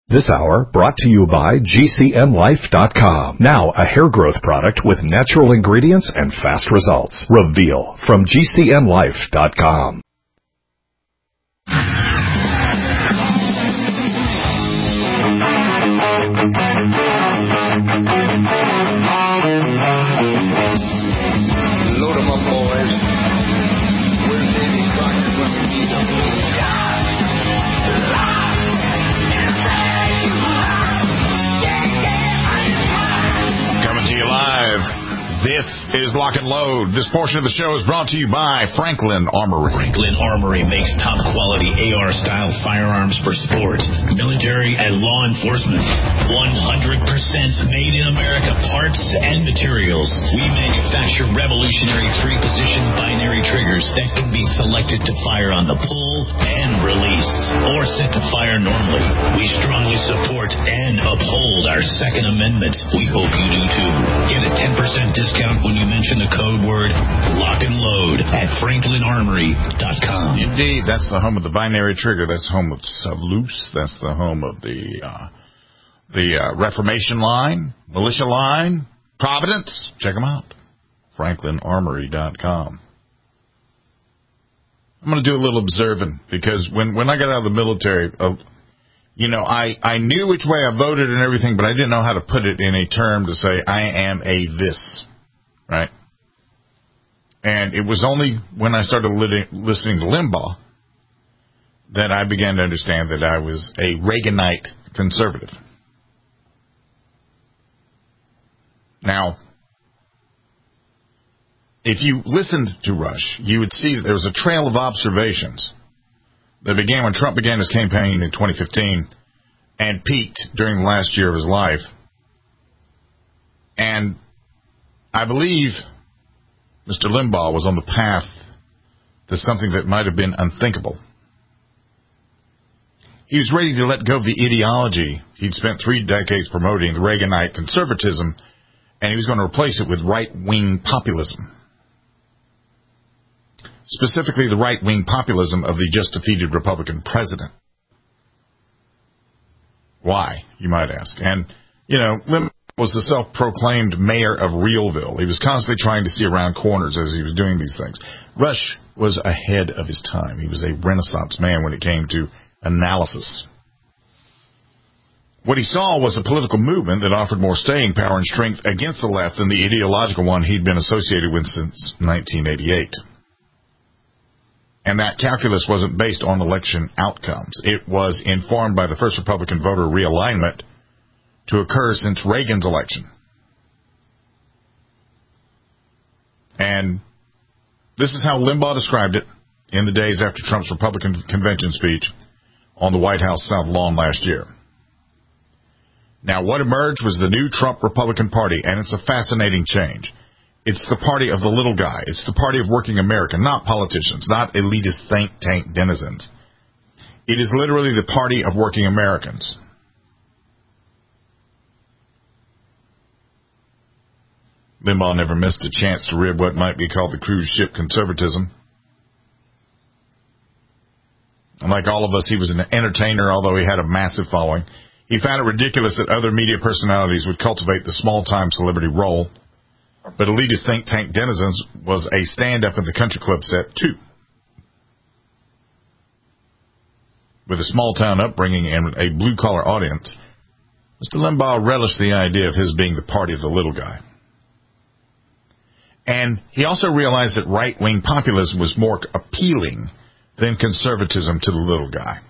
This hour brought to you by GCNlife.com. Now a hair growth product with natural ingredients and fast results. Reveal from GCNlife.com. Load 'em up, boys. Where's Davy Crockett when we need him? Coming to you live. This is Lock and Load. This portion of the show is brought to you by Franklin Armory. Franklin Armory makes top-quality AR-style firearms for sport, military, and law enforcement. 100% made-in-America parts and materials. We manufacture revolutionary three-position binary triggers that can be selected to fire on the pull and release, or set to fire normally. We strongly support and uphold our Second Amendment. We hope you do too. Get a 10% discount when you mention the code word Lock and Load at FranklinArmory.com. Indeed, that's the home of the binary trigger. That's the home of Sub-Loose. That's the home of the Reformation line, Militia line, Providence. Check them out. FranklinArmory.com. I'm going to do a little observing because when I got out of the military, I knew which way I voted and everything, but I didn't know how to put it in a term to say I am a this, right? And it was only when I started listening to Limbaugh that I began to understand that I was a Reaganite conservative. Now, if you listened to Rush, you would see that there was a trail of observations that began when Trump began his campaign in 2015 and peaked during the last year of his life. And I believe Mr. Limbaugh was on the path to something that might have been unthinkable. He was ready to let go of the ideology he'd spent 3 decades promoting, the Reaganite conservatism, and he was going to replace it with right-wing populism. Specifically, the right-wing populism of the just-defeated Republican president. Why, you might ask? And, Limbaugh was the self-proclaimed mayor of Realville. He was constantly trying to see around corners as he was doing these things. Rush was ahead of his time. He was a Renaissance man when it came to analysis. What he saw was a political movement that offered more staying power and strength against the left than the ideological one he'd been associated with since 1988. And that calculus wasn't based on election outcomes. It was informed by the first Republican voter realignment to occur since Reagan's election. And this is how Limbaugh described it in the days after Trump's Republican convention speech on the White House South Lawn last year. Now, what emerged was the new Trump Republican Party, and it's a fascinating change. It's the party of the little guy. It's the party of working America, not politicians, not elitist think tank denizens. It is literally the party of working Americans. Limbaugh never missed a chance to rib what might be called the cruise ship conservatism. And like all of us, he was an entertainer, although he had a massive following. He found it ridiculous that other media personalities would cultivate the small-time celebrity role. But elitist think tank denizens was a stand-up in the country club set, too. With a small-town upbringing and a blue-collar audience, Mr. Limbaugh relished the idea of his being the party of the little guy. And he also realized that right-wing populism was more appealing than conservatism to the little guy.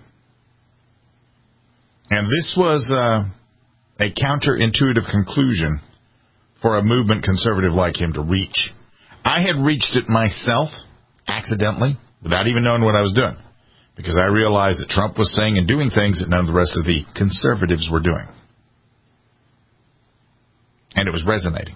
And this was a counterintuitive conclusion for a movement conservative like him to reach. I had reached it myself, accidentally, without even knowing what I was doing, because I realized that Trump was saying and doing things that none of the rest of the conservatives were doing. And it was resonating.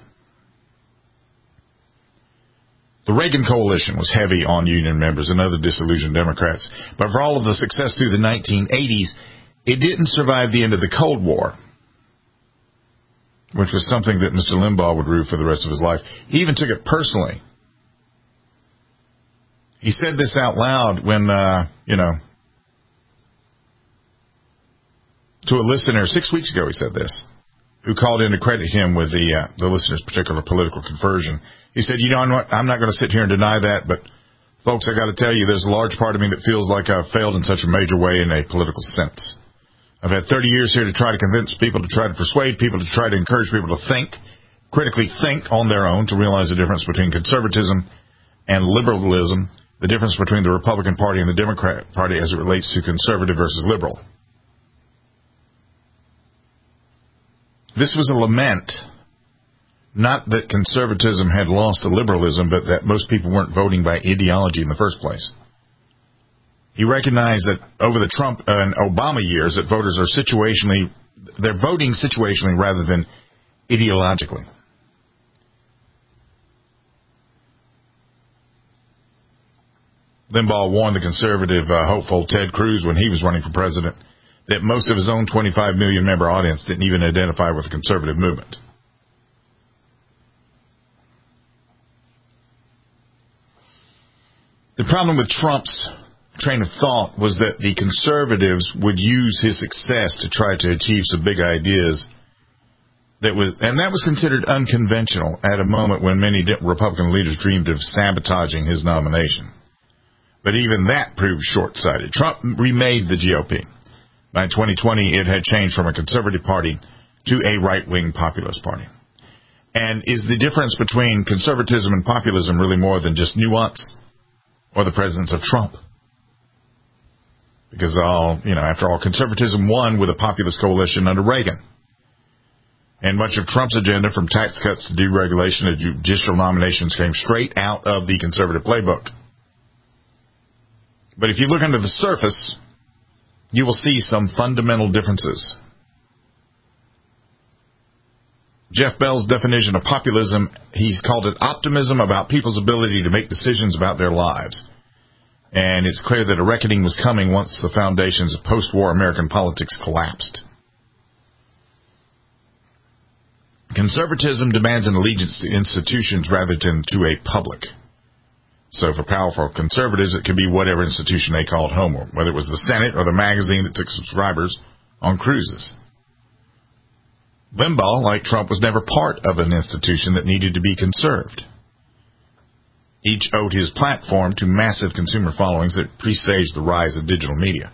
The Reagan coalition was heavy on union members and other disillusioned Democrats, but for all of the success through the 1980s, it didn't survive the end of the Cold War, which was something that Mr. Limbaugh would rue for the rest of his life. He even took it personally. He said this out loud when, to to a listener 6 weeks ago, he said this, who called in to credit him with the listener's particular political conversion. He said, I'm not going to sit here and deny that, but folks, I got to tell you, there's a large part of me that feels like I've failed in such a major way in a political sense. I've had 30 years here to try to convince people, to try to persuade people, to try to encourage people to think, critically think on their own, to realize the difference between conservatism and liberalism, the difference between the Republican Party and the Democrat Party as it relates to conservative versus liberal. This was a lament, not that conservatism had lost to liberalism, but that most people weren't voting by ideology in the first place. He recognized that over the Trump and Obama years that voters are they're voting situationally rather than ideologically. Limbaugh warned the conservative hopeful Ted Cruz when he was running for president that most of his own 25 million member audience didn't even identify with the conservative movement. The problem with Trump's train of thought was that the conservatives would use his success to try to achieve some big ideas that was considered unconventional at a moment when many Republican leaders dreamed of sabotaging his nomination. But even that proved short-sighted. Trump remade the GOP. By 2020, it had changed from a conservative party to a right-wing populist party. And is the difference between conservatism and populism really more than just nuance or the presence of Trump? Because after all, conservatism won with a populist coalition under Reagan. And much of Trump's agenda, from tax cuts to deregulation to judicial nominations, came straight out of the conservative playbook. But if you look under the surface, you will see some fundamental differences. Jeff Bell's definition of populism, he's called it optimism about people's ability to make decisions about their lives. And it's clear that a reckoning was coming once the foundations of post-war American politics collapsed. Conservatism demands an allegiance to institutions rather than to a public. So for powerful conservatives, it could be whatever institution they called home, whether it was the Senate or the magazine that took subscribers on cruises. Limbaugh, like Trump, was never part of an institution that needed to be conserved. Each owed his platform to massive consumer followings that presaged the rise of digital media.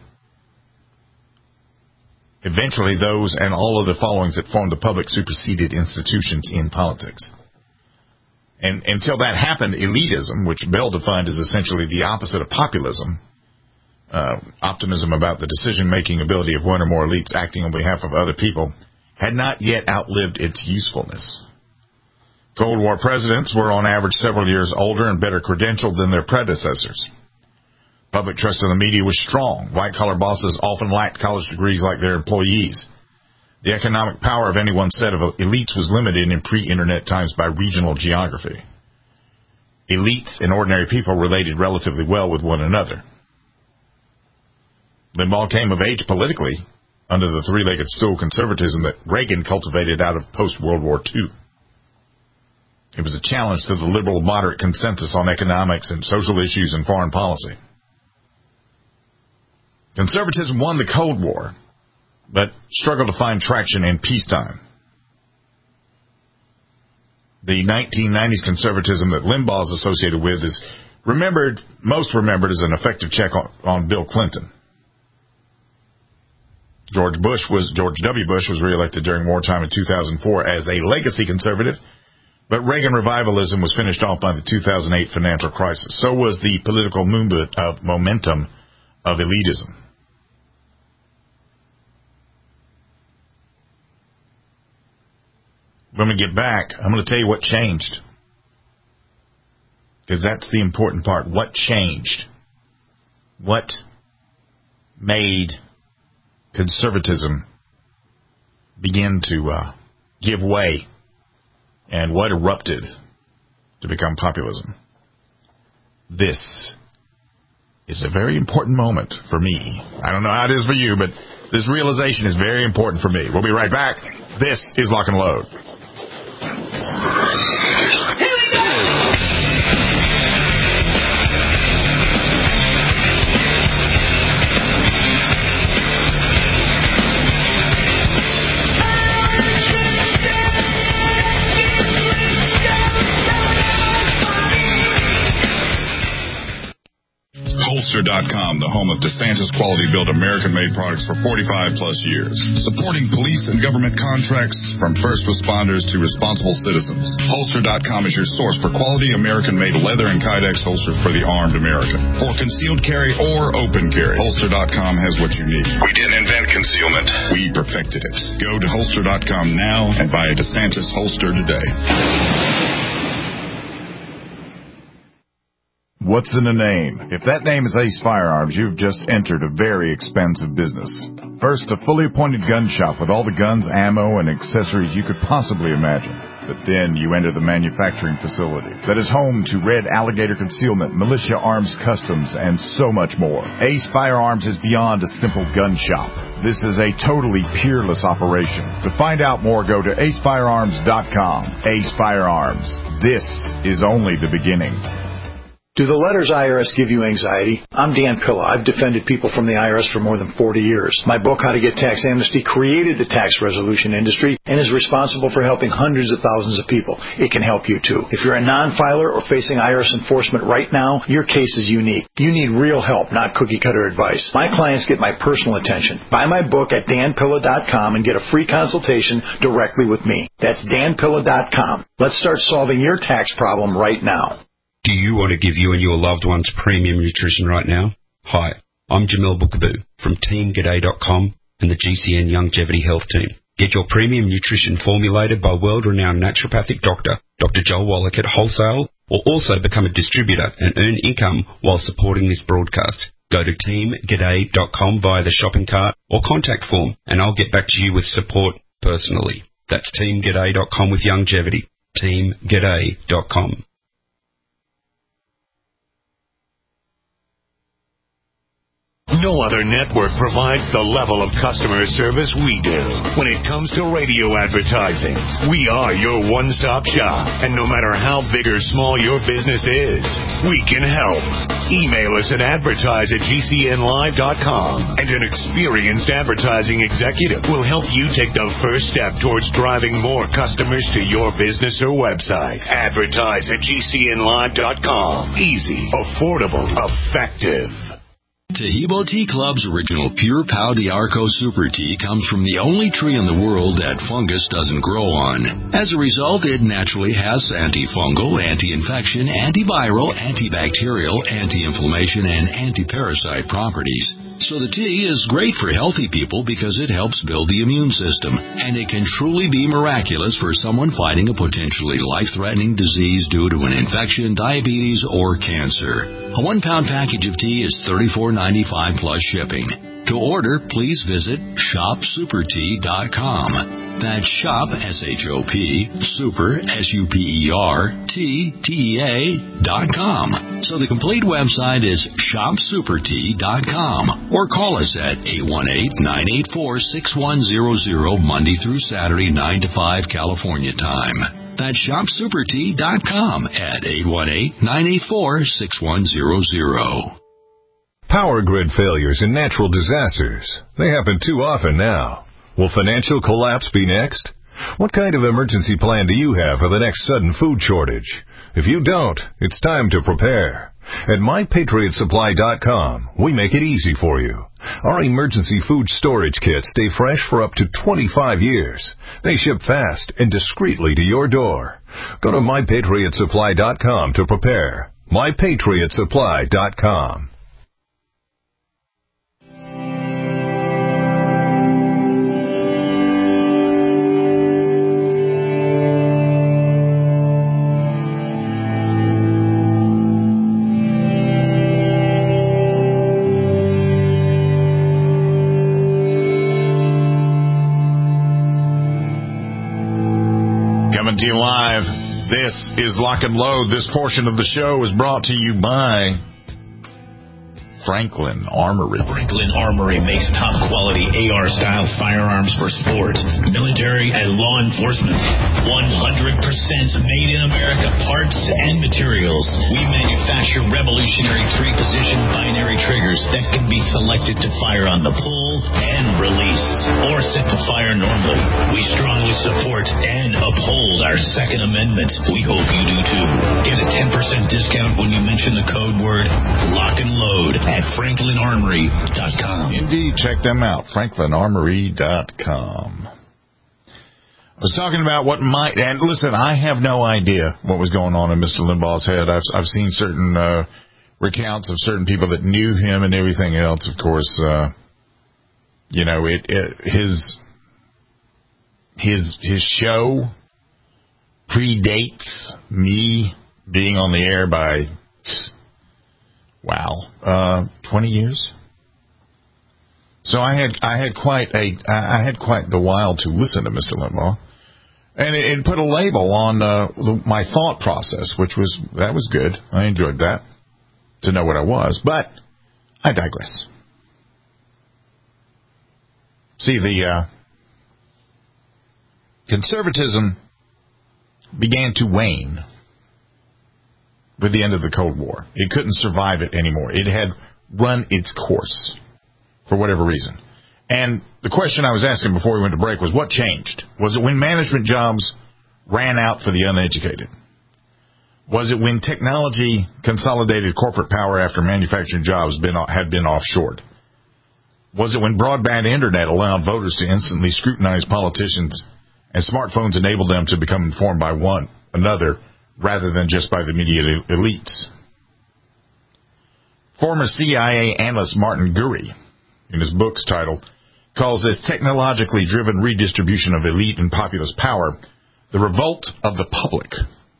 Eventually, those and all of the followings that formed the public superseded institutions in politics. And until that happened, elitism, which Bell defined as essentially the opposite of populism, optimism about the decision-making ability of one or more elites acting on behalf of other people, had not yet outlived its usefulness. Cold War presidents were on average several years older and better credentialed than their predecessors. Public trust in the media was strong. White-collar bosses often lacked college degrees like their employees. The economic power of any one set of elites was limited in pre-internet times by regional geography. Elites and ordinary people related relatively well with one another. Limbaugh came of age politically under the three-legged stool conservatism that Reagan cultivated out of post-World War II. It was a challenge to the liberal moderate consensus on economics and social issues and foreign policy. Conservatism won the Cold War, but struggled to find traction in peacetime. The 1990s conservatism that Limbaugh is associated with is most remembered as an effective check on Bill Clinton. George W. Bush was reelected during wartime in 2004 as a legacy conservative, but Reagan revivalism was finished off by the 2008 financial crisis. So was the political momentum of elitism. When we get back, I'm going to tell you what changed. Because that's the important part. What changed? What made conservatism begin to give way? And what erupted to become populism? This is a very important moment for me. I don't know how it is for you, but this realization is very important for me. We'll be right back. This is Lock and Load. Holster.com, the home of DeSantis quality-built American-made products for 45-plus years. Supporting police and government contracts from first responders to responsible citizens. Holster.com is your source for quality American-made leather and Kydex holsters for the armed American. For concealed carry or open carry, Holster.com has what you need. We didn't invent concealment. We perfected it. Go to Holster.com now and buy a DeSantis holster today. What's in a name? If that name is Ace Firearms, you've just entered a very expensive business. First, a fully appointed gun shop with all the guns, ammo, and accessories you could possibly imagine. But then you enter the manufacturing facility that is home to Red Alligator Concealment, Militia Arms Customs, and so much more. Ace Firearms is beyond a simple gun shop. This is a totally peerless operation. To find out more, go to acefirearms.com. Ace Firearms. This is only the beginning. Do the letters IRS give you anxiety? I'm Dan Pilla. I've defended people from the IRS for more than 40 years. My book, How to Get Tax Amnesty, created the tax resolution industry and is responsible for helping hundreds of thousands of people. It can help you too. If you're a non-filer or facing IRS enforcement right now, your case is unique. You need real help, not cookie-cutter advice. My clients get my personal attention. Buy my book at danpilla.com and get a free consultation directly with me. That's danpilla.com. Let's start solving your tax problem right now. Do you want to give you and your loved ones premium nutrition right now? Hi, I'm Jamil Bookaboo from TeamGaday.com and the GCN Longevity Health Team. Get your premium nutrition formulated by world-renowned naturopathic doctor, Dr. Joel Wallach at wholesale, or also become a distributor and earn income while supporting this broadcast. Go to TeamGaday.com via the shopping cart or contact form, and I'll get back to you with support personally. That's TeamGaday.com with longevity. TeamGaday.com. No other network provides the level of customer service we do. When it comes to radio advertising, we are your one-stop shop. And no matter how big or small your business is, we can help. Email us at advertise@gcnlive.com, and an experienced advertising executive will help you take the first step towards driving more customers to your business or website. Advertise@gcnlive.com. Easy, affordable, effective. Tahibo Tea Club's original Pure Pau d'Arco Super Tea comes from the only tree in the world that fungus doesn't grow on. As a result, it naturally has antifungal, anti-infection, antiviral, antibacterial, anti-inflammation, and anti-parasite properties. So the tea is great for healthy people because it helps build the immune system, and it can truly be miraculous for someone fighting a potentially life-threatening disease due to an infection, diabetes, or cancer. A 1-pound package of tea is $34.95 plus shipping. To order, please visit shopsupertea.com. That's shop, S-H-O-P, super, S-U-P-E-R, T-T-E-A.com. So the complete website is shopsupertea.com. Or call us at 818-984-6100 Monday through Saturday, 9 to 5 California time. That's shopsupertea.com at 818-984-6100. Power grid failures and natural disasters. They happen too often now. Will financial collapse be next? What kind of emergency plan do you have for the next sudden food shortage? If you don't, it's time to prepare. At MyPatriotSupply.com, we make it easy for you. Our emergency food storage kits stay fresh for up to 25 years. They ship fast and discreetly to your door. Go to MyPatriotSupply.com to prepare. MyPatriotSupply.com. Coming to you live. This is Lock and Load. This portion of the show is brought to you by Franklin Armory. Franklin Armory makes top-quality AR-style firearms for sport, military, and law enforcement. 100% made in America parts and materials. We manufacture revolutionary 3-position binary triggers that can be selected to fire on the pull and release, or set to fire normally. We strongly support, and uphold our Second Amendment. We hope you do too. Get a 10% discount when you mention the code word Lock and Load at FranklinArmory.com. Indeed, check them out, FranklinArmory.com. I was talking about what might, and listen, I have no idea what was going on in Mr. Limbaugh's head. I've seen certain recounts of certain people that knew him and everything else. Of course, his show predates me being on the air by 20 years. So I had quite the while to listen to Mr. Limbaugh. And it put a label on my thought process, that was good. I enjoyed that, to know what I was. But I digress. See, the conservatism began to wane with the end of the Cold War. It couldn't survive it anymore. It had run its course for whatever reason. And the question I was asking before we went to break was, what changed? Was it when management jobs ran out for the uneducated? Was it when technology consolidated corporate power after manufacturing jobs had been offshored? Was it when broadband internet allowed voters to instantly scrutinize politicians and smartphones enabled them to become informed by one another rather than just by the media elites? Former CIA analyst Martin Gurry, in his books titled, calls this technologically driven redistribution of elite and populist power the revolt of the public.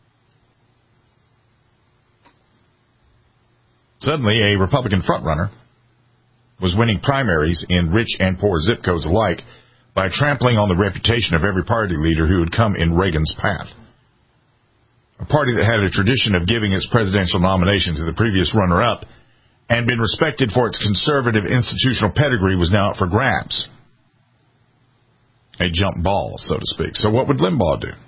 Suddenly, a Republican frontrunner was winning primaries in rich and poor zip codes alike by trampling on the reputation of every party leader who had come in Reagan's path. A party that had a tradition of giving its presidential nomination to the previous runner-up and been respected for its conservative institutional pedigree was now up for grabs. A jump ball, so to speak. So what would Limbaugh do?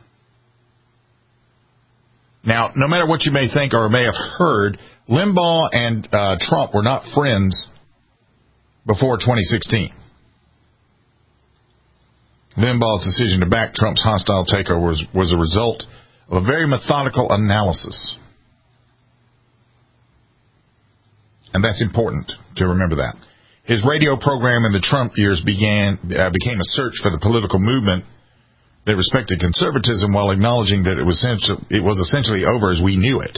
Now, no matter what you may think or may have heard, Limbaugh and Trump were not friends before 2016. Limbaugh's decision to back Trump's hostile takeover was a result of a very methodical analysis. And that's important to remember that. His radio program in the Trump years became a search for the political movement that respected conservatism while acknowledging that it was essentially over as we knew it.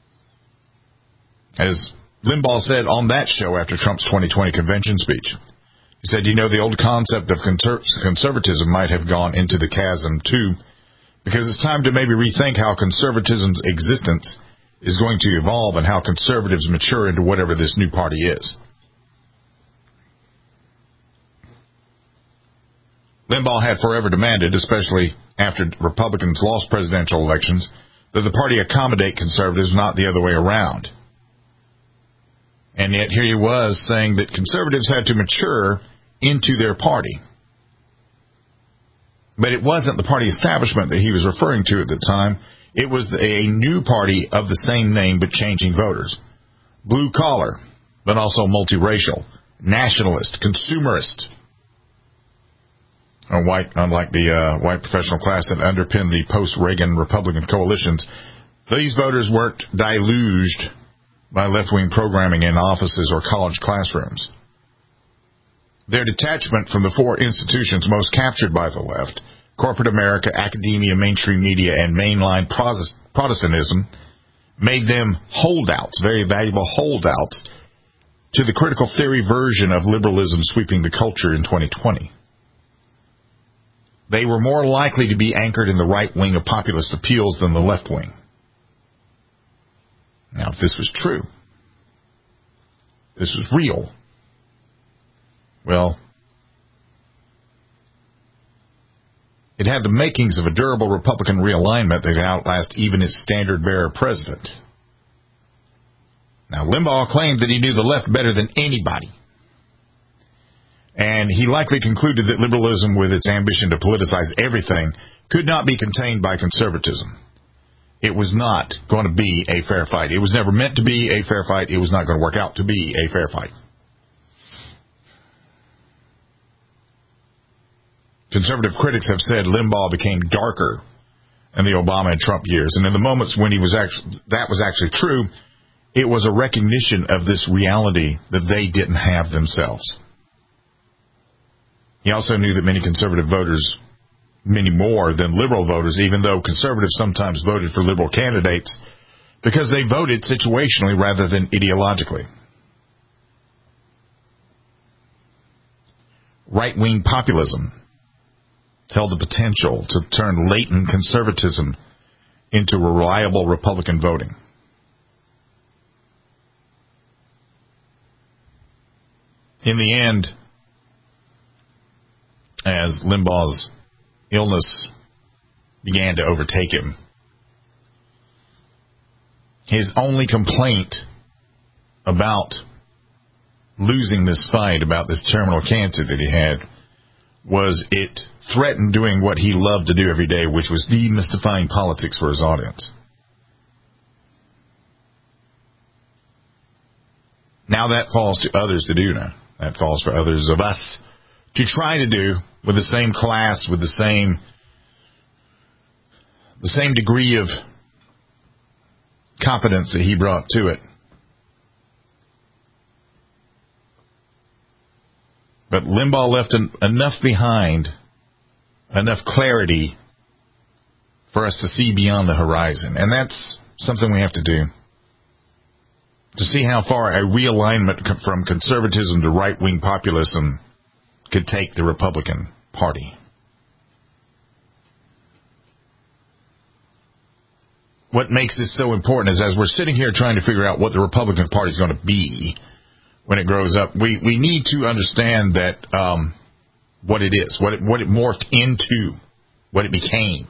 As Limbaugh said on that show after Trump's 2020 convention speech, he said, the old concept of conservatism might have gone into the chasm too, because it's time to maybe rethink how conservatism's existence is going to evolve and how conservatives mature into whatever this new party is. Limbaugh had forever demanded, especially after Republicans lost presidential elections, that the party accommodate conservatives, not the other way around. And yet here he was saying that conservatives had to mature into their party. But it wasn't the party establishment that he was referring to at the time. It was a new party of the same name but changing voters. Blue collar, but also multiracial, nationalist, consumerist. Unlike the white professional class that underpinned the post-Reagan Republican coalitions, these voters weren't deluged by left-wing programming in offices or college classrooms. Their detachment from the four institutions most captured by the left, corporate America, academia, mainstream media, and mainline Protestantism, made them holdouts, very valuable holdouts, to the critical theory version of liberalism sweeping the culture in 2020. They were more likely to be anchored in the right wing of populist appeals than the left wing. Now, if this was true, this was real, well, it had the makings of a durable Republican realignment that could outlast even its standard-bearer president. Now, Limbaugh claimed that he knew the left better than anybody. And he likely concluded that liberalism, with its ambition to politicize everything, could not be contained by conservatism. It was not going to be a fair fight. It was never meant to be a fair fight. It was not going to work out to be a fair fight. Conservative critics have said Limbaugh became darker in the Obama and Trump years. And in the moments when that was actually true, it was a recognition of this reality that they didn't have themselves. He also knew that many conservative voters, many more than liberal voters, even though conservatives sometimes voted for liberal candidates, because they voted situationally rather than ideologically. Right-wing populism held the potential to turn latent conservatism into reliable Republican voting. In the end, as Limbaugh's illness began to overtake him, his only complaint about losing this fight, about this terminal cancer that he had, was it threatened doing what he loved to do every day, which was demystifying politics for his audience. Now that falls to others to do now. That falls for others of us to try to do with the same class, with the same degree of competence that he brought to it. But Limbaugh left enough behind, enough clarity for us to see beyond the horizon. And that's something we have to do. To see how far a realignment from conservatism to right-wing populism could take the Republican Party. What makes this so important is, as we're sitting here trying to figure out what the Republican Party is going to be when it grows up, we need to understand that what it is, what it morphed into, what it became.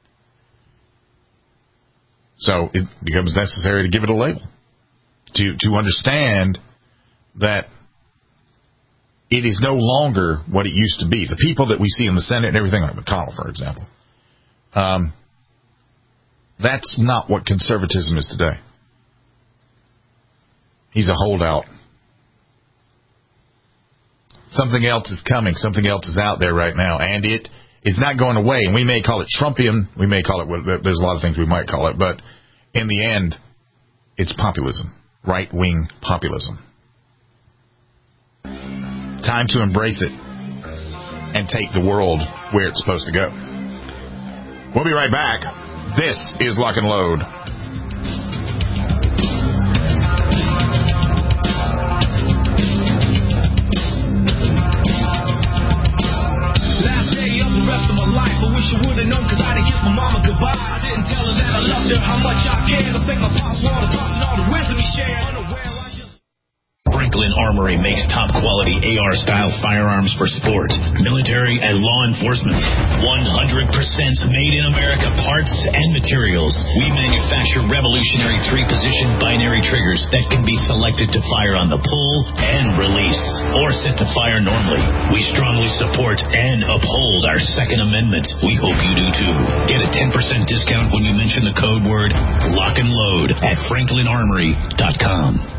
So it becomes necessary to give it a label, to understand that it is no longer what it used to be. The people that we see in the Senate and everything, like McConnell, for example, that's not what conservatism is today. He's a holdout. Something else is coming. Something else is out there right now, and it is not going away. And we may call it Trumpian. We may call it, there's a lot of things we might call it, but in the end, it's populism, right-wing populism. Time to embrace it and take the world where it's supposed to go. We'll be right back. This is Lock and Load. Wish I would've known, cause I didn't kiss my mama goodbye. I didn't tell her that I loved her, how much I cared. I think my pops wanted to and all the wisdom he shared. Unaware, I just... Franklin Armory makes top-quality AR-style firearms for sport, military, and law enforcement. 100% made-in-America parts and materials. We manufacture revolutionary 3-position binary triggers that can be selected to fire on the pull and release, or set to fire normally. We strongly support and uphold our Second Amendment. We hope you do too. Get a 10% discount when you mention the code word Lock and Load at franklinarmory.com.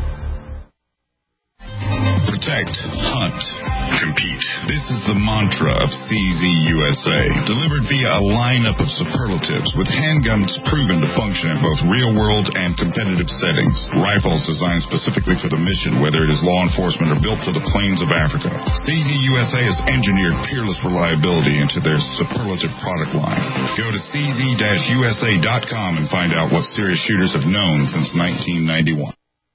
Protect, hunt, compete. This is the mantra of CZ USA, delivered via a lineup of superlatives with handguns proven to function in both real-world and competitive settings. Rifles designed specifically for the mission, whether it is law enforcement or built for the plains of Africa. CZ USA has engineered peerless reliability into their superlative product line. Go to cz-usa.com and find out what serious shooters have known since 1991.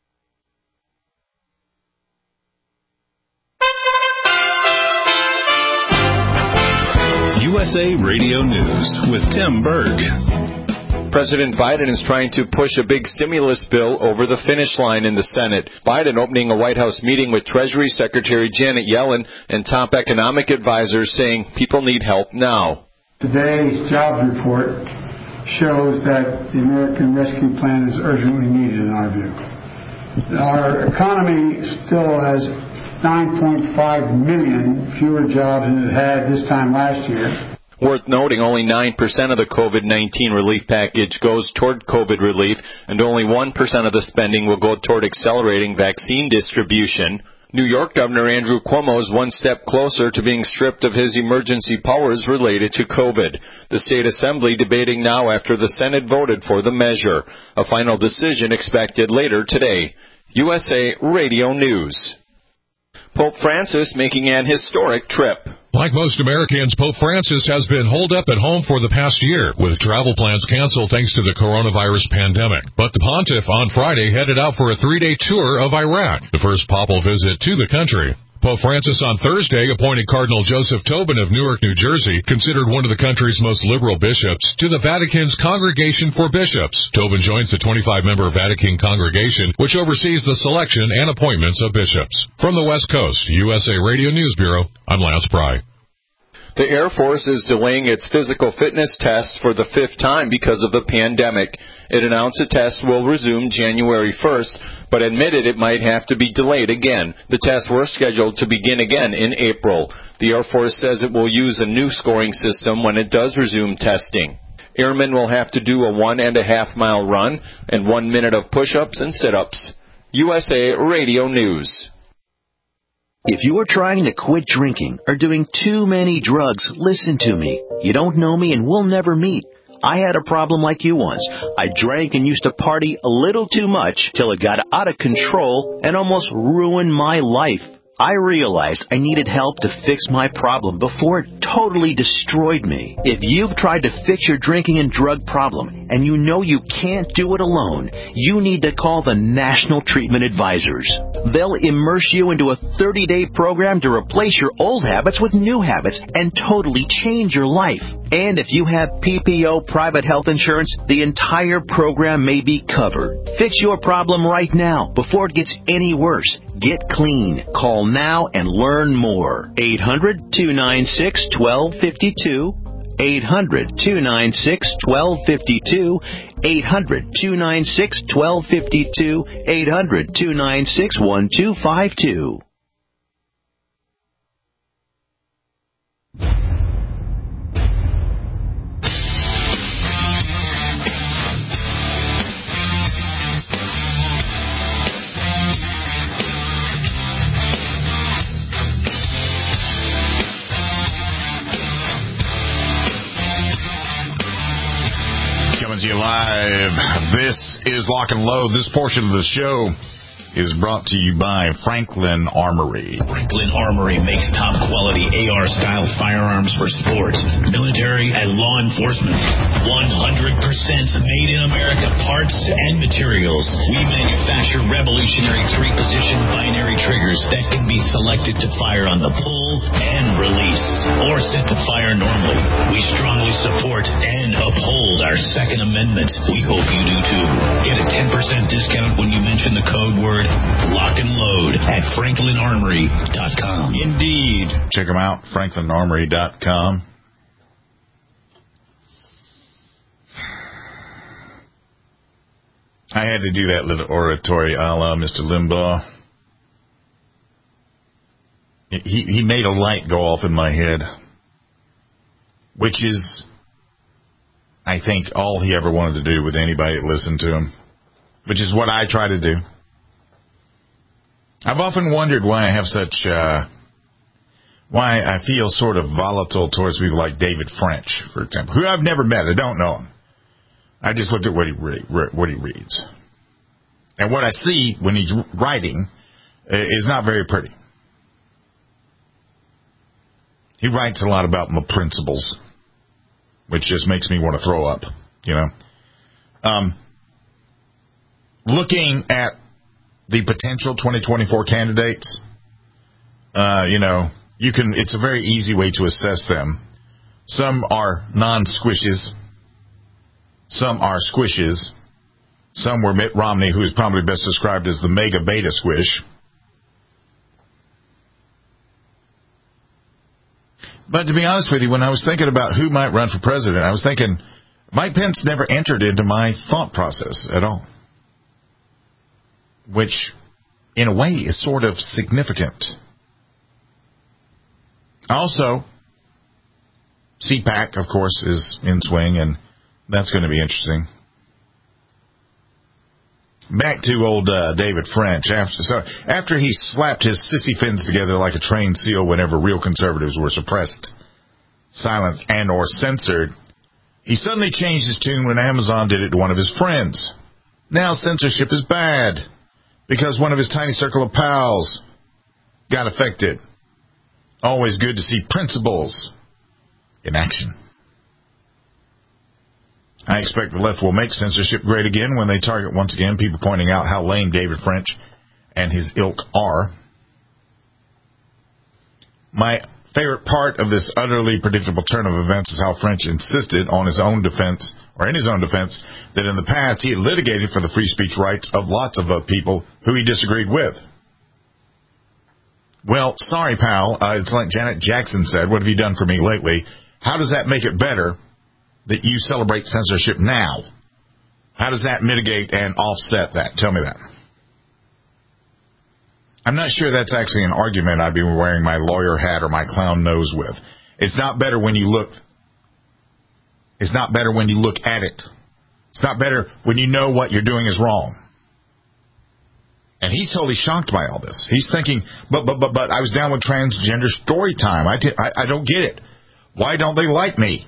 USA Radio News with Tim Berg. President Biden is trying to push a big stimulus bill over the finish line in the Senate. Biden opening a White House meeting with Treasury Secretary Janet Yellen and top economic advisors, saying people need help now. Today's jobs report shows that the American Rescue Plan is urgently needed in our view. Our economy still has 9.5 million fewer jobs than it had this time last year. Worth noting, only 9% of the COVID-19 relief package goes toward COVID relief, and only 1% of the spending will go toward accelerating vaccine distribution. New York Governor Andrew Cuomo is one step closer to being stripped of his emergency powers related to COVID. The state assembly debating now after the Senate voted for the measure. A final decision expected later today. USA Radio News. Pope Francis making an historic trip. Like most Americans, Pope Francis has been holed up at home for the past year, with travel plans canceled thanks to the coronavirus pandemic. But the pontiff on Friday headed out for a 3-day tour of Iraq, the first papal visit to the country. Pope Francis on Thursday appointed Cardinal Joseph Tobin of Newark, New Jersey, considered one of the country's most liberal bishops, to the Vatican's Congregation for Bishops. Tobin joins the 25-member Vatican congregation, which oversees the selection and appointments of bishops. From the West Coast, USA Radio News Bureau, I'm Lance Pry. The Air Force is delaying its physical fitness test for the 5th time because of the pandemic. It announced the test will resume January 1st, but admitted it might have to be delayed again. The tests were scheduled to begin again in April. The Air Force says it will use a new scoring system when it does resume testing. Airmen will have to do a 1.5-mile run and 1 minute of push-ups and sit-ups. USA Radio News. If you're trying to quit drinking or doing too many drugs, listen to me. You don't know me and we'll never meet. I had a problem like you once. I drank and used to party a little too much till it got out of control and almost ruined my life. I realized I needed help to fix my problem before it totally destroyed me. If you've tried to fix your drinking and drug problem and you know you can't do it alone, you need to call the National Treatment Advisors. They'll immerse you into a 30-day program to replace your old habits with new habits and totally change your life. And if you have PPO private health insurance, the entire program may be covered. Fix your problem right now before it gets any worse. Get clean. Call now and learn more. 800-296-1252. 800-296-1252. 800-296-1252. 800-296-1252. To you live. This is Lock and Load. This portion of the show is brought to you by Franklin Armory. Franklin Armory makes top-quality AR-style firearms for sports, military, and law enforcement. 100% made in America parts and materials. We manufacture revolutionary 3-position binary triggers that can be selected to fire on the pull and release, or set to fire normally. We strongly support and uphold our Second Amendment. We hope you do too. Get a 10% discount when you mention the code word Lock and Load at FranklinArmory.com. Indeed. Check them out, FranklinArmory.com. I had to do that little oratory a la Mr. Limbaugh. He made a light go off in my head, which is, I think, all he ever wanted to do with anybody that listened to him, which is what I try to do. I've often wondered why I have such, why I feel sort of volatile towards people like David French, for example, who I've never met. I don't know him. I just looked at what he reads. And what I see when he's writing is not very pretty. He writes a lot about my principles, which just makes me want to throw up, you know. Looking at the potential 2024 candidates, it's a very easy way to assess them. Some are non-squishes. Some are squishes. Some were Mitt Romney, who is probably best described as the mega beta squish. But to be honest with you, when I was thinking about who might run for president, I was thinking Mike Pence never entered into my thought process at all, which in a way is sort of significant. Also, CPAC, of course, is in swing, and that's going to be interesting. Back to old David French. After he slapped his sissy fins together like a trained seal whenever real conservatives were suppressed, silenced, and or censored, he suddenly changed his tune when Amazon did it to one of his friends. Now censorship is bad because one of his tiny circle of pals got affected. Always good to see principles in action. I expect the left will make censorship great again when they target once again people pointing out how lame David French and his ilk are. My favorite part of this utterly predictable turn of events is how French insisted on his own defense, or in his own defense, that in the past he had litigated for the free speech rights of lots of people who he disagreed with. Well, sorry, pal. It's like Janet Jackson said, what have you done for me lately? How does that make it better that you celebrate censorship now? How does that mitigate and offset that? Tell me that. I'm not sure that's actually an argument I'd be wearing my lawyer hat or my clown nose with. It's not better when you look. It's not better when you look at it. It's not better when you know what you're doing is wrong. And he's totally shocked by all this. He's thinking, but I was down with transgender story time. I don't get it. Why don't they like me?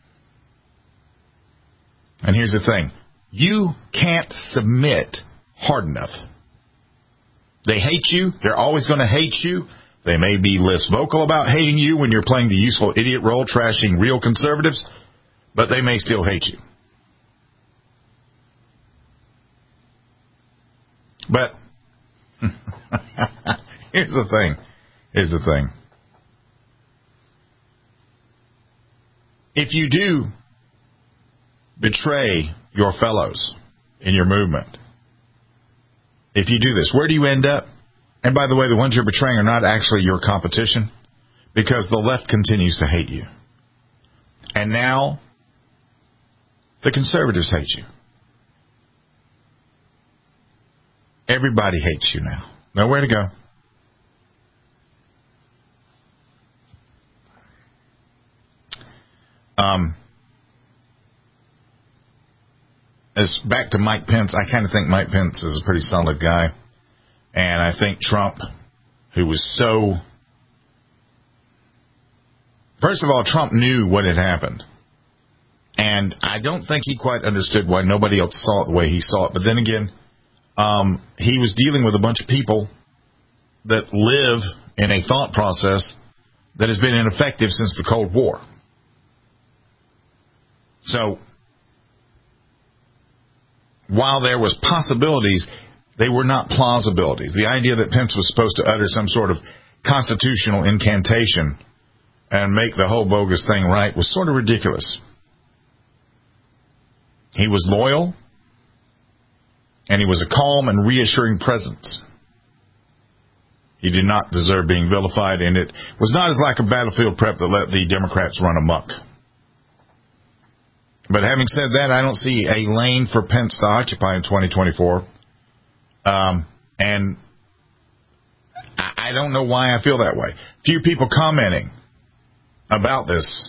And here's the thing. You can't submit hard enough. They hate you. They're always going to hate you. They may be less vocal about hating you when you're playing the useful idiot role, trashing real conservatives, but they may still hate you. But here's the thing. If you do betray your fellows in your movement, if you do this, where do you end up? And by the way, the ones you're betraying are not actually your competition, because the left continues to hate you. And now the conservatives hate you. Everybody hates you now. Nowhere to go. As back to Mike Pence, I kind of think Mike Pence is a pretty solid guy. And I think Trump, who was so... First of all, Trump knew what had happened. And I don't think he quite understood why nobody else saw it the way he saw it. But then again, he was dealing with a bunch of people that live in a thought process that has been ineffective since the Cold War. So, while there was possibilities, they were not plausibilities. The idea that Pence was supposed to utter some sort of constitutional incantation and make the whole bogus thing right was sort of ridiculous. He was loyal, and he was a calm and reassuring presence. He did not deserve being vilified, and it was not his lack of battlefield prep that let the Democrats run amok. But having said that, I don't see a lane for Pence to occupy in 2024. And I don't know why I feel that way. Few people commenting about this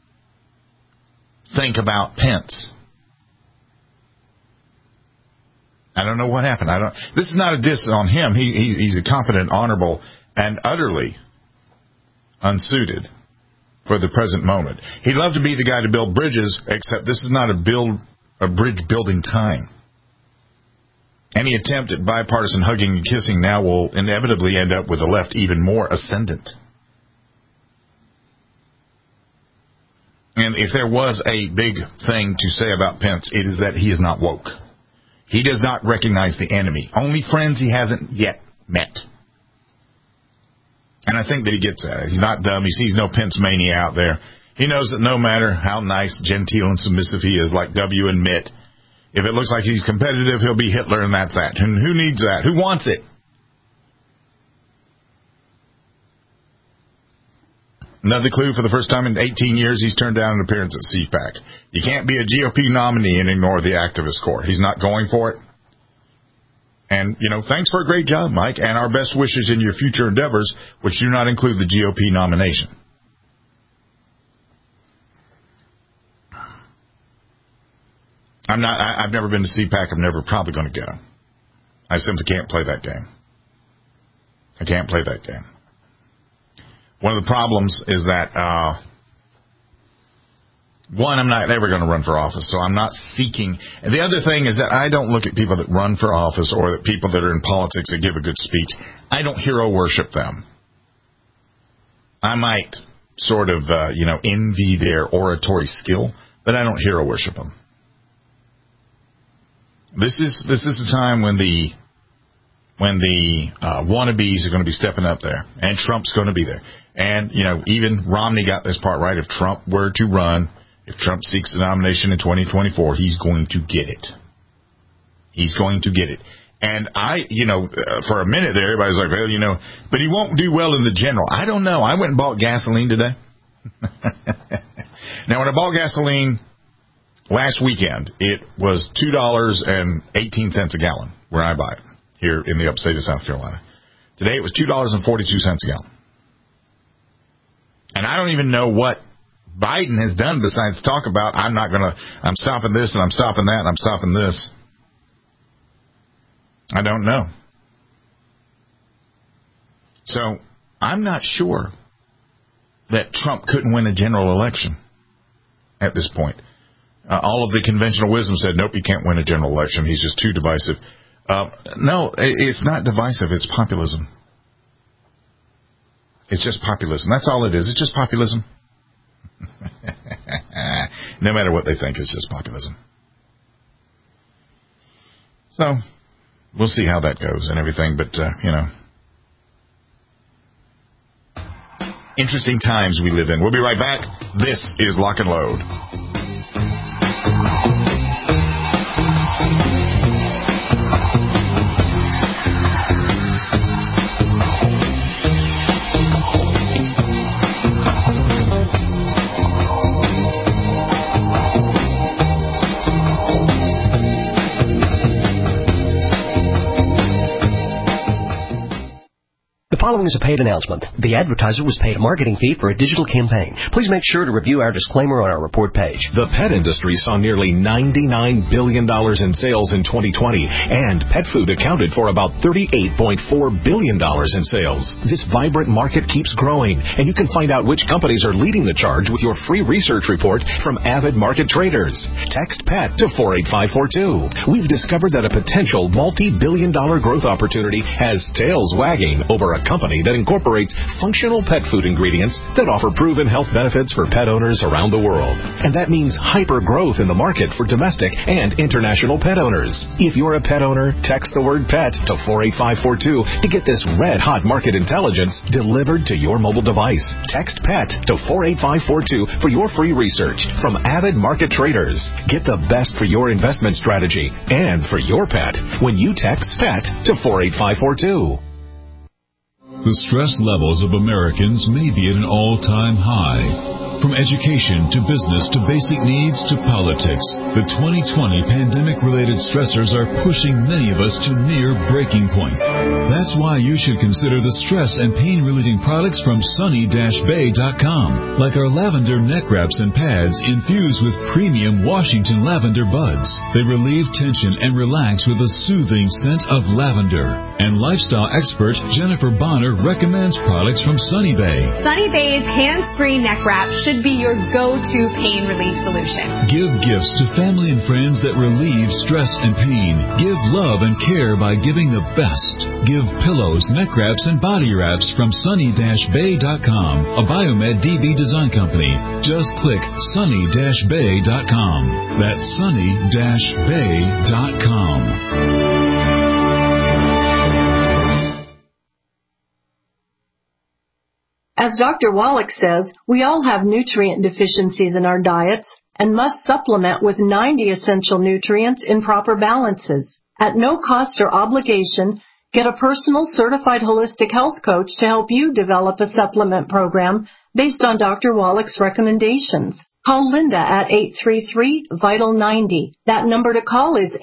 think about Pence. I don't know what happened. This is not a diss on him. He's a competent, honorable, and utterly unsuited for the present moment. He'd love to be the guy to build bridges, except this is not a bridge building time. Any attempt at bipartisan hugging and kissing now will inevitably end up with the left even more ascendant. And if there was a big thing to say about Pence, it is that he is not woke. He does not recognize the enemy. Only friends he hasn't yet met. And I think that he gets that. He's not dumb. He sees no Pence mania out there. He knows that no matter how nice, genteel, and submissive he is, like W and Mitt, if it looks like he's competitive, he'll be Hitler, and that's that. And who needs that? Who wants it? Another clue, for the first time in 18 years, he's turned down an appearance at CPAC. You can't be a GOP nominee and ignore the activist corps. He's not going for it. And, thanks for a great job, Mike, and our best wishes in your future endeavors, which do not include the GOP nomination. I've never been to CPAC. I'm never probably going to go. I simply can't play that game. I can't play that game. One of the problems is that, one, I'm not ever going to run for office, so I'm not seeking. And the other thing is that I don't look at people that run for office or that people that are in politics that give a good speech. I don't hero worship them. I might sort of, envy their oratory skill, but I don't hero worship them. This is the time when the wannabes are going to be stepping up there, and Trump's going to be there. And, even Romney got this part right. If Trump were to run, if Trump seeks the nomination in 2024, he's going to get it. He's going to get it. And for a minute there, everybody's like, well, but he won't do well in the general. I don't know. I went and bought gasoline today. Now, when I bought gasoline last weekend, it was $2.18 a gallon where I buy it here in the upstate of South Carolina. Today, it was $2.42 a gallon. And I don't even know what Biden has done besides talk about, I'm stopping this and I'm stopping that and I'm stopping this. I don't know. So I'm not sure that Trump couldn't win a general election at this point. All of the conventional wisdom said, nope, you can't win a general election. He's just too divisive. No, it's not divisive. It's populism. It's just populism. That's all it is. It's just populism. No matter what they think, it's just populism. So we'll see how that goes and everything, but, interesting times we live in. We'll be right back. This is Lock and Load. The following is a paid announcement. The advertiser was paid a marketing fee for a digital campaign. Please make sure to review our disclaimer on our report page. The pet industry saw nearly $99 billion in sales in 2020, and pet food accounted for about $38.4 billion in sales. This vibrant market keeps growing, and you can find out which companies are leading the charge with your free research report from Avid Market Traders. Text PET to 48542. We've discovered that a potential multi-billion-dollar growth opportunity has tails wagging over a company that incorporates functional pet food ingredients that offer proven health benefits for pet owners around the world. And that means hyper growth in the market for domestic and international pet owners. If you're a pet owner, text the word PET to 48542 to get this red-hot market intelligence delivered to your mobile device. Text PET to 48542 for your free research from Avid Market Traders. Get the best for your investment strategy and for your pet when you text PET to 48542. The stress levels of Americans may be at an all-time high. From education to business to basic needs to politics, the 2020 pandemic-related stressors are pushing many of us to near breaking point. That's why you should consider the stress and pain-relieving products from sunny-bay.com, like our lavender neck wraps and pads infused with premium Washington lavender buds. They relieve tension and relax with a soothing scent of lavender. And lifestyle expert Jennifer Bonner recommends products from Sunny Bay. Sunny Bay's hands-free neck wrap should be your go-to pain relief solution. Give gifts to family and friends that relieve stress and pain. Give love and care by giving the best. Give pillows, neck wraps, and body wraps from sunny-bay.com, a Biomed DB design company. Just click sunny-bay.com. That's sunny-bay.com. As Dr. Wallach says, we all have nutrient deficiencies in our diets and must supplement with 90 essential nutrients in proper balances. At no cost or obligation, get a personal certified holistic health coach to help you develop a supplement program based on Dr. Wallach's recommendations. Call Linda at 833-VITAL-90. That number to call is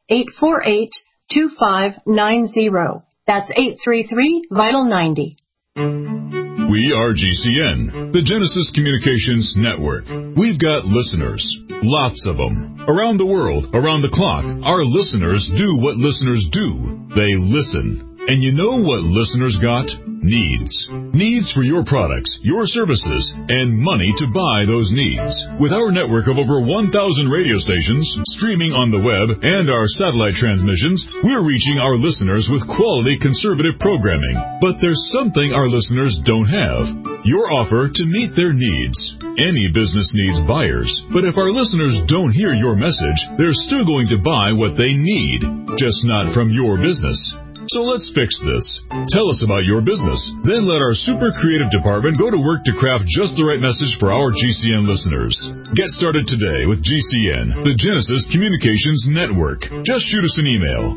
833-848-2590. That's 833-VITAL-90. We are GCN, the Genesis Communications Network. We've got listeners, lots of them, around the world, around the clock. Our listeners do what listeners do. They listen. And you know what listeners got? Needs. Needs for your products, your services, and money to buy those needs. With our network of over 1,000 radio stations, streaming on the web, and our satellite transmissions, we're reaching our listeners with quality conservative programming. But there's something our listeners don't have. Your offer to meet their needs. Any business needs buyers, but if our listeners don't hear your message, they're still going to buy what they need, just not from your business. So let's fix this. Tell us about your business. Then let our super creative department go to work to craft just the right message for our GCN listeners. Get started today with GCN, the Genesis Communications Network. Just shoot us an email.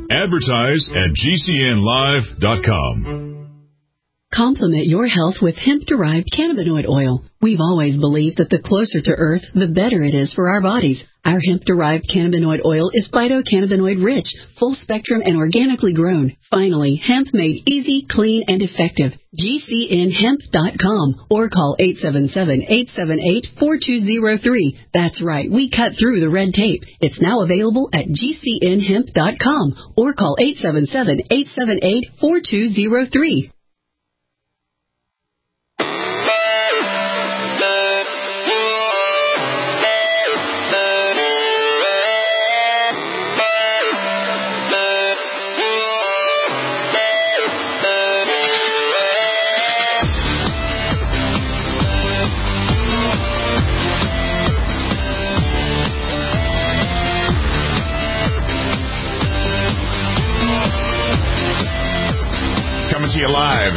Advertise@gcnlive.com. Complement your health with hemp-derived cannabinoid oil. We've always believed that the closer to Earth, the better it is for our bodies. Our hemp-derived cannabinoid oil is phytocannabinoid-rich, full-spectrum, and organically grown. Finally, hemp made easy, clean, and effective. GCNhemp.com or call 877-878-4203. That's right, we cut through the red tape. It's now available at GCNhemp.com or call 877-878-4203. To you live.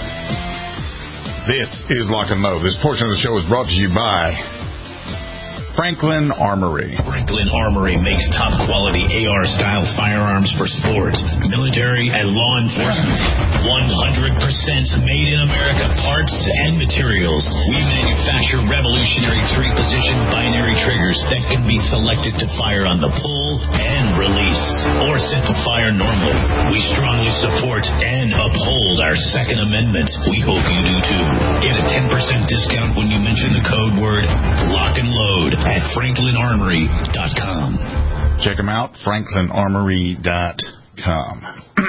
This is Lock and Load. This portion of the show is brought to you by Franklin Armory. Franklin Armory makes top quality AR-style firearms for sports, military, and law enforcement. 100% made in America parts and materials. We manufacture revolutionary 3-position binary triggers that can be selected to fire on the pull and release, or set to fire normally. We strongly support and uphold our Second Amendment. We hope you do too. Get a 10% discount when you mention the code word Lock and Load at FranklinArmory.com. Check them out, FranklinArmory.com.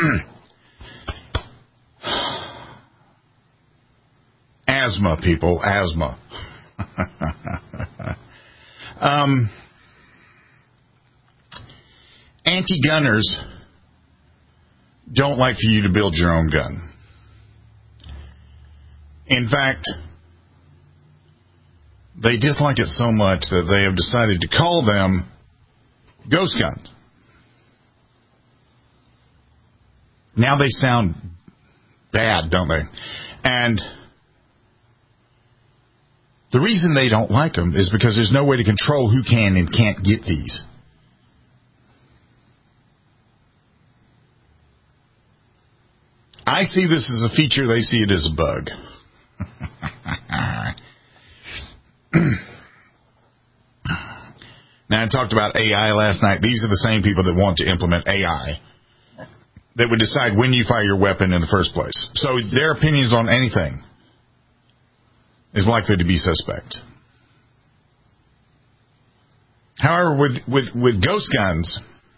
Asthma, people, asthma. Anti-gunners don't like for you to build your own gun. In fact, they dislike it so much that they have decided to call them ghost guns. Now they sound bad, don't they? And the reason they don't like them is because there's no way to control who can and can't get these. I see this as a feature, they see it as a bug. Now, I talked about AI last night. These are the same people that want to implement AI that would decide when you fire your weapon in the first place. So their opinions on anything is likely to be suspect. However, with ghost guns,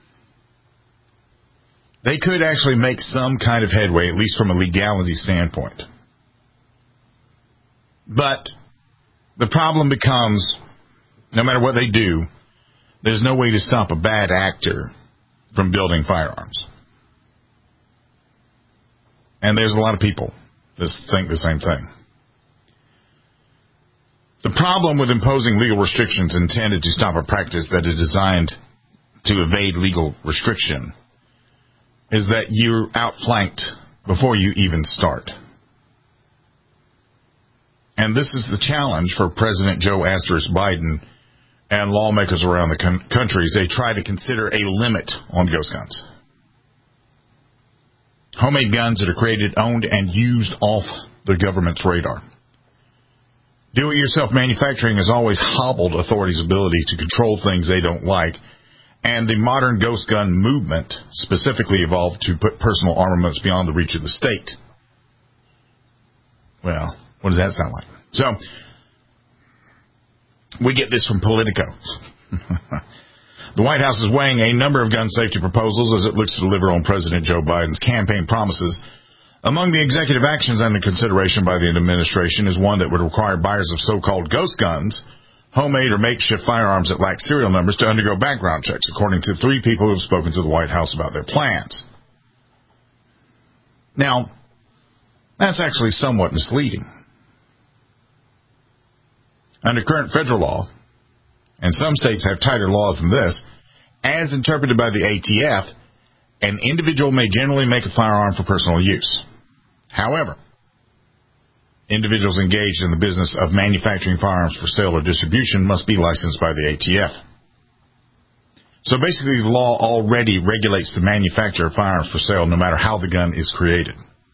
they could actually make some kind of headway, at least from a legality standpoint. But the problem becomes, no matter what they do, there's no way to stop a bad actor from building firearms. And there's a lot of people that think the same thing. The problem with imposing legal restrictions intended to stop a practice that is designed to evade legal restriction is that you're outflanked before you even start. And this is the challenge for President Joe Asterisk Biden and lawmakers around the country as they try to consider a limit on ghost guns. Homemade guns that are created, owned, and used off the government's radar. Do-it-yourself manufacturing has always hobbled authorities' ability to control things they don't like, and the modern ghost gun movement specifically evolved to put personal armaments beyond the reach of the state. Well, what does that sound like? So, we get this from Politico. The White House is weighing a number of gun safety proposals as it looks to deliver on President Joe Biden's campaign promises. Among the executive actions under consideration by the administration is one that would require buyers of so-called ghost guns, homemade or makeshift firearms that lack serial numbers, to undergo background checks, according to 3 people who have spoken to the White House about their plans. Now, that's actually somewhat misleading. Under current federal law, and some states have tighter laws than this, as interpreted by the ATF, an individual may generally make a firearm for personal use. However, individuals engaged in the business of manufacturing firearms for sale or distribution must be licensed by the ATF. So basically, the law already regulates the manufacture of firearms for sale no matter how the gun is created.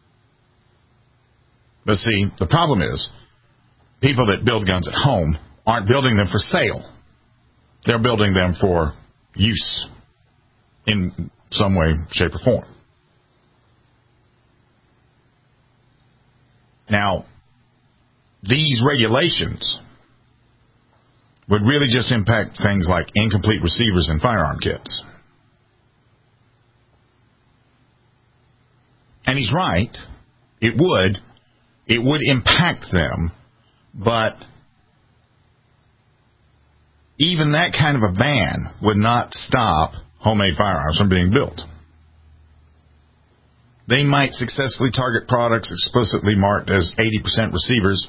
But see, the problem is, people that build guns at home aren't building them for sale. They're building them for use in some way, shape, or form. Now, these regulations would really just impact things like incomplete receivers and firearm kits. And he's right. It would impact them, but even that kind of a ban would not stop homemade firearms from being built. They might successfully target products explicitly marked as 80% receivers,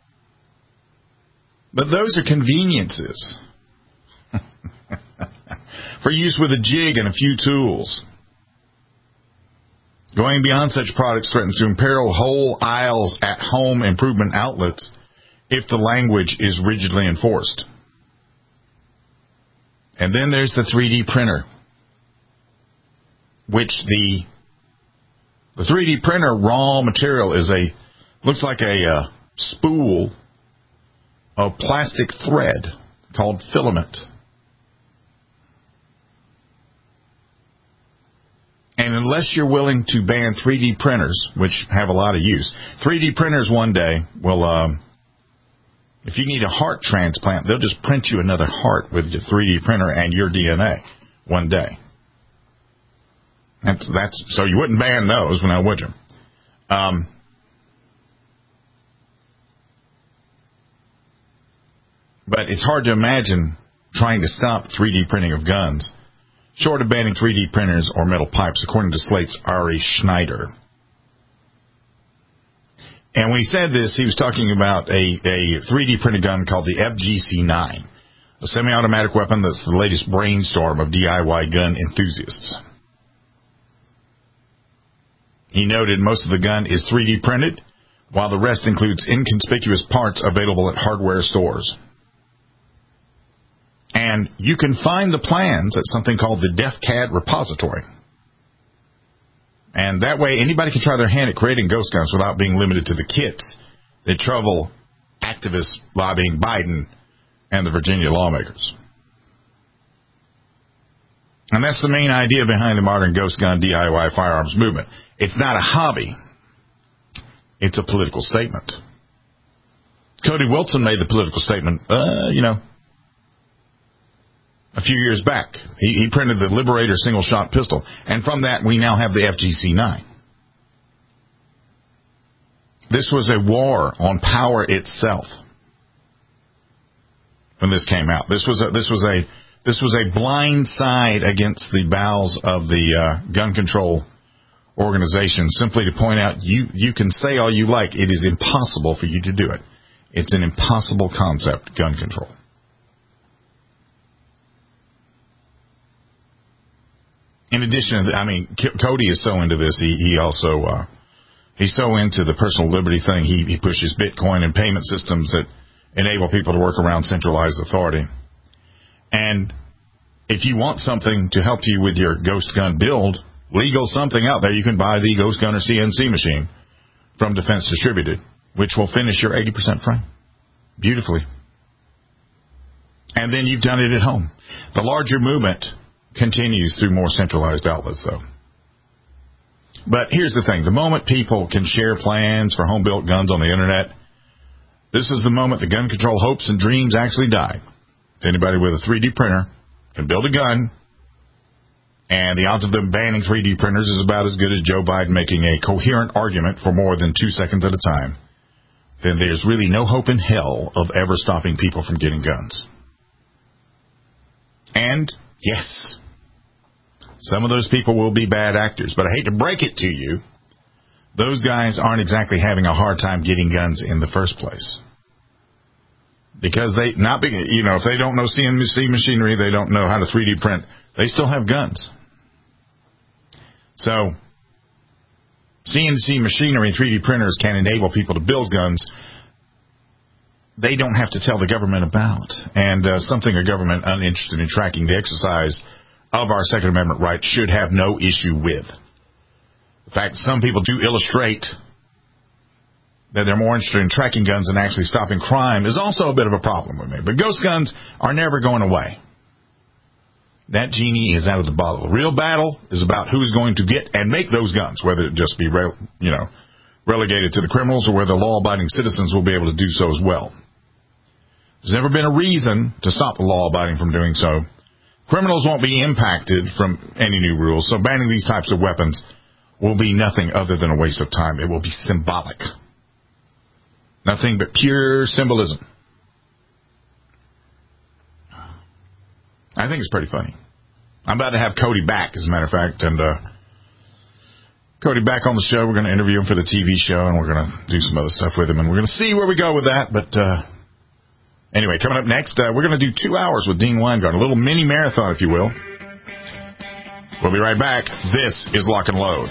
but those are conveniences for use with a jig and a few tools. Going beyond such products threatens to imperil whole aisles at home improvement outlets if the language is rigidly enforced. And then there's the 3D printer, which the 3D printer raw material looks like a spool of plastic thread called filament. And unless you're willing to ban 3D printers, which have a lot of use, 3D printers one day will, if you need a heart transplant, they'll just print you another heart with your 3D printer and your DNA one day. That's so you wouldn't ban those, now would you? But it's hard to imagine trying to stop 3D printing of guns, short of banning 3D printers or metal pipes, according to Slate's Ari Schneider. And when he said this, he was talking about a 3D printed gun called the FGC-9, a semi-automatic weapon that's the latest brainstorm of DIY gun enthusiasts. He noted most of the gun is 3D printed, while the rest includes inconspicuous parts available at hardware stores. And you can find the plans at something called the DefCAD repository. And that way, anybody can try their hand at creating ghost guns without being limited to the kits that trouble activists lobbying Biden and the Virginia lawmakers. And that's the main idea behind the modern ghost gun DIY firearms movement. It's not a hobby. It's a political statement. Cody Wilson made the political statement, a few years back. He printed the Liberator single-shot pistol, and from that we now have the FGC-9. This was a war on power itself when this came out. This was a blind side against the bowels of the gun control organization, simply to point out you can say all you like. It is impossible for you to do it. It's an impossible concept, gun control. In addition, Cody is so into this. He also he's so into the personal liberty thing. He pushes Bitcoin and payment systems that enable people to work around centralized authority. And if you want something to help you with your ghost gun build, legal something out there, you can buy the Ghost Gunner CNC machine from Defense Distributed, which will finish your 80% frame beautifully. And then you've done it at home. The larger movement continues through more centralized outlets, though. But here's the thing. The moment people can share plans for home-built guns on the Internet, this is the moment the gun control hopes and dreams actually die. Anybody with a 3D printer can build a gun, and the odds of them banning 3D printers is about as good as Joe Biden making a coherent argument for more than 2 seconds at a time. Then there's really no hope in hell of ever stopping people from getting guns. And, yes, some of those people will be bad actors, but I hate to break it to you, those guys aren't exactly having a hard time getting guns in the first place. Because if they don't know CNC machinery, they don't know how to 3D print, they still have guns. So, CNC machinery and 3D printers can enable people to build guns they don't have to tell the government about, and something a government uninterested in tracking the exercise of our Second Amendment rights should have no issue with. The fact that some people do illustrate that they're more interested in tracking guns than actually stopping crime is also a bit of a problem with me. But ghost guns are never going away. That genie is out of the bottle. The real battle is about who's going to get and make those guns, whether it just be relegated to the criminals or whether law-abiding citizens will be able to do so as well. There's never been a reason to stop the law-abiding from doing so. Criminals won't be impacted from any new rules, so banning these types of weapons will be nothing other than a waste of time. It will be symbolic. Nothing but pure symbolism. I think it's pretty funny. I'm about to have Cody back, as a matter of fact, and Cody back on the show. We're going to interview him for the TV show, and we're going to do some other stuff with him, and we're going to see where we go with that. But anyway, coming up next, we're going to do 2 hours with Dean Weingart, a little mini marathon, if you will. We'll be right back. This is Lock and Load.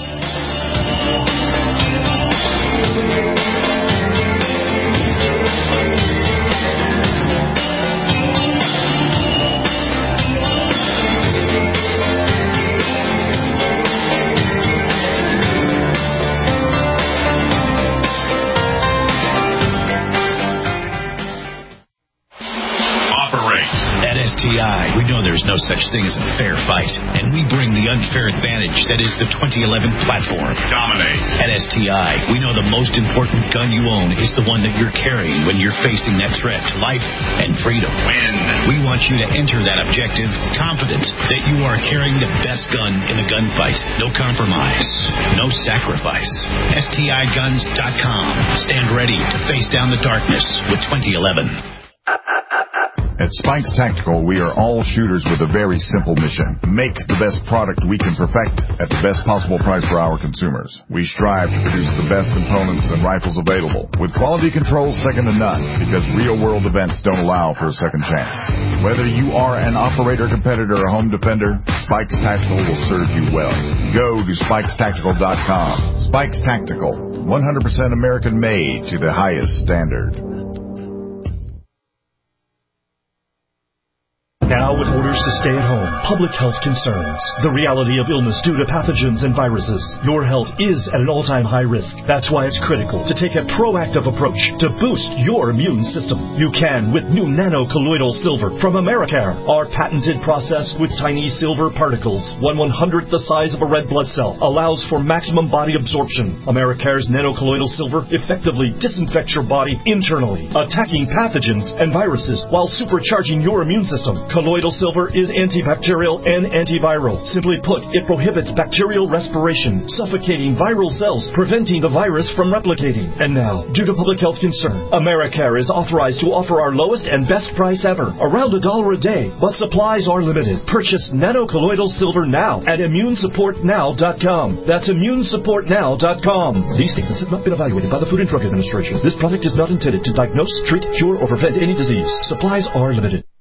STI, we know there's no such thing as a fair fight, and we bring the unfair advantage that is the 2011 platform. Dominate. At STI, we know the most important gun you own is the one that you're carrying when you're facing that threat to life and freedom. Win. We want you to enter that objective confident that you are carrying the best gun in the gunfight. No compromise, no sacrifice. STIguns.com. Stand ready to face down the darkness with 2011. At Spikes Tactical, we are all shooters with a very simple mission. Make the best product we can perfect at the best possible price for our consumers. We strive to produce the best components and rifles available, with quality controls second to none, because real-world events don't allow for a second chance. Whether you are an operator, competitor, or home defender, Spikes Tactical will serve you well. Go to SpikesTactical.com. Spikes Tactical, 100% American-made to the highest standard. Now with orders to stay at home, public health concerns, the reality of illness due to pathogens and viruses, your health is at an all-time high risk. That's why it's critical to take a proactive approach to boost your immune system. You can with new nano-colloidal silver from Americare. Our patented process with tiny silver particles, 1/100th the size of a red blood cell, allows for maximum body absorption. Americare's nano-colloidal silver effectively disinfects your body internally, attacking pathogens and viruses while supercharging your immune system. Colloidal silver is antibacterial and antiviral. Simply put, it prohibits bacterial respiration, suffocating viral cells, preventing the virus from replicating. And now, due to public health concern, Americare is authorized to offer our lowest and best price ever, around $1 a day, but supplies are limited. Purchase nano-colloidal silver now at ImmuneSupportNow.com. That's ImmuneSupportNow.com. These statements have not been evaluated by the Food and Drug Administration. This product is not intended to diagnose, treat, cure, or prevent any disease. Supplies are limited.